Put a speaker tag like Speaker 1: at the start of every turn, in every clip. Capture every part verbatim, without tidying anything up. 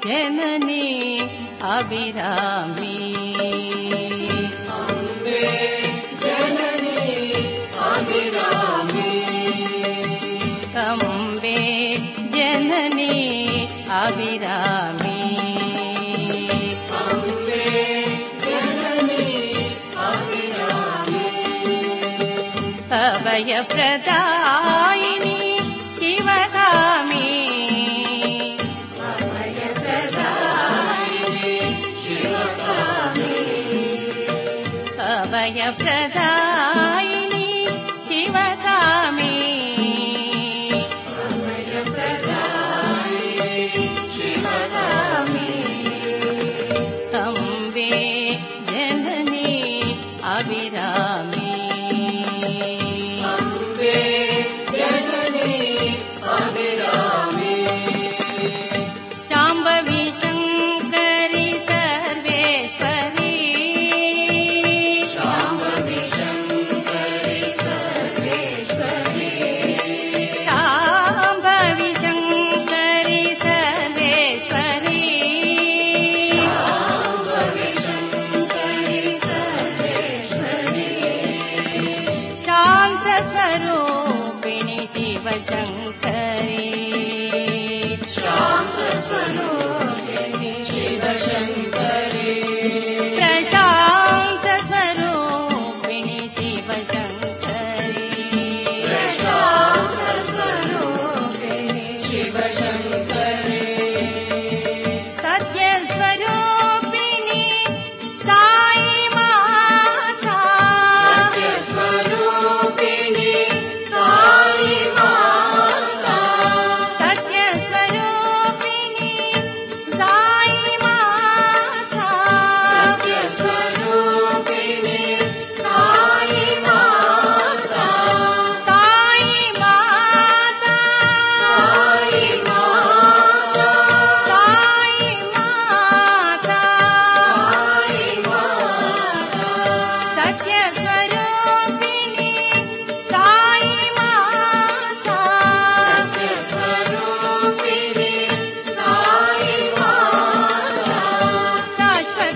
Speaker 1: जननी अभिरामी
Speaker 2: अम्बे जननी अभिरामी
Speaker 1: अम्बे जननी अभिरामी
Speaker 2: अम्बे जननी अभिरामी
Speaker 1: अभय प्रदायिनी शिवगामी
Speaker 2: अभय प्रदायिनी शिवगामी
Speaker 1: अभय प्रदायिनी शिवगामी
Speaker 2: अभय प्रदायिनी शिवगामी
Speaker 1: अम्बे जननी अभिरामी
Speaker 2: अम्बे जननी अभिरामी
Speaker 1: शाम्भवी शङ्करि सर्वेश्वरी
Speaker 2: शाम्भवी शङ्करि सर्वेश्वरी
Speaker 1: शाम्भवी शङ्करि सर्वेश्वरी
Speaker 2: शाम्भवी शङ्करि सर्वेश्वरी
Speaker 1: शान्तस्वरूपिणि शिवशङ्करी
Speaker 2: शान्तस्वरूपिणि शिवशङ्करी
Speaker 1: प्रशान्तस्वरूपिणि शिवशङ्करी
Speaker 2: प्रशान्तस्वरूपिणि शिवशङ्करी
Speaker 1: सत्यस्वरूपिणि साई माता
Speaker 2: सत्यस्वरूपिणि साई माता
Speaker 1: सत्यस्वरूपिणि साई माता
Speaker 2: सत्यस्वरूपिणि साई माता
Speaker 1: साई माता
Speaker 2: साई माता
Speaker 1: साई माता
Speaker 2: साई माता
Speaker 1: सत्यस्वरूपिणि साई माता
Speaker 2: सत्यस्वरूपिणि साई माता
Speaker 1: शाश्वत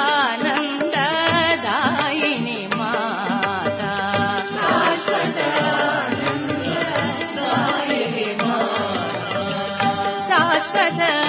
Speaker 1: आनन्ददायिनि माता
Speaker 2: शाश्वतानन्ददायिनि माता
Speaker 1: शाश्वत